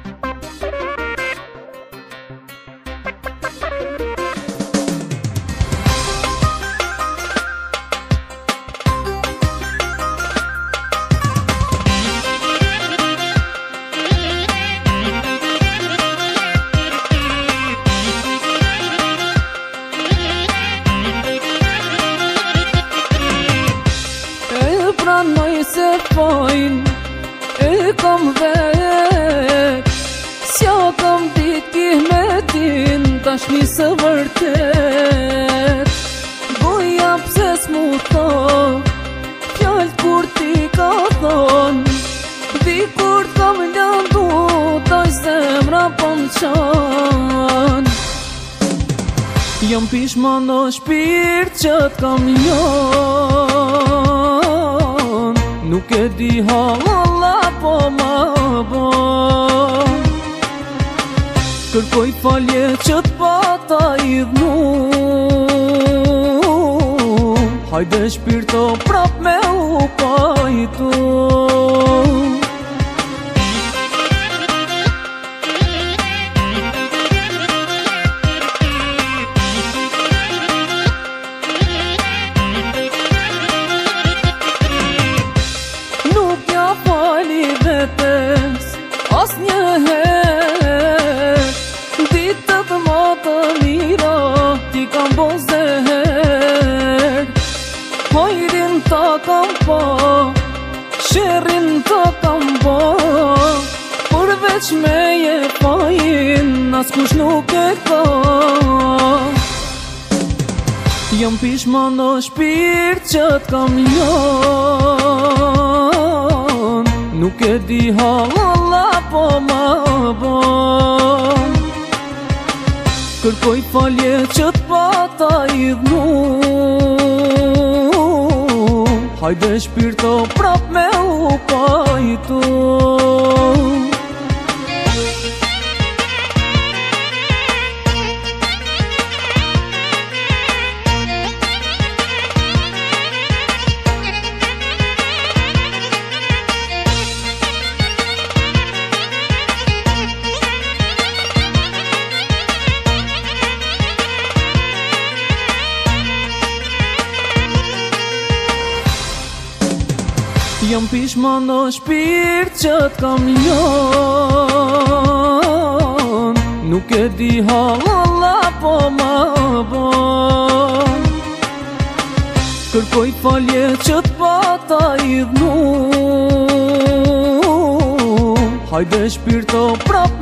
Pranoj se fajn e kom vet, s'ja kom dit ki me tin tashni së vërtet. Goja pse s'mu tha fjallë kur ti ka thon, di kur t'kam lëndu tash zemra po m'qan. Jam pishman o shpirt që t'kam lën, nuk e di halla po ma bon. Kërkoj falje që t'pata i dhmu, hajde shpirto prap me u pajtu. As njëher, ditët më të mira ti kam bo zeher. Hajrin ta kam po, shërin ta kam bo, përveç me je fajin, askush nuk e ka. Jam pishman o shpirt që t'kam lën, nuk e di halla po ma bon. Kërkoj falje që t'pata i dhmu, hajde shpirto prap me u pajtu. Jam pishman o shpirt që t'kam lën, nuk e di halla po ma bon. Kërkoj falje që t'pata i dhmu, hajde shpirto prap